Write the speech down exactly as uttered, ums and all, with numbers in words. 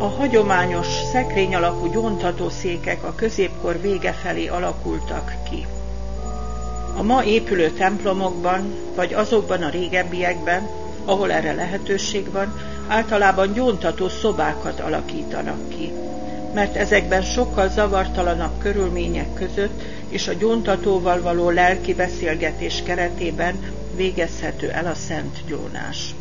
A hagyományos szekrény alakú gyóntatószékek a középkor vége felé alakultak ki. A ma épülő templomokban, vagy azokban a régebbiekben, ahol erre lehetőség van, általában gyóntató szobákat alakítanak ki, mert ezekben sokkal zavartalanabb körülmények között és a gyóntatóval való lelki beszélgetés keretében végezhető el a szent gyónás.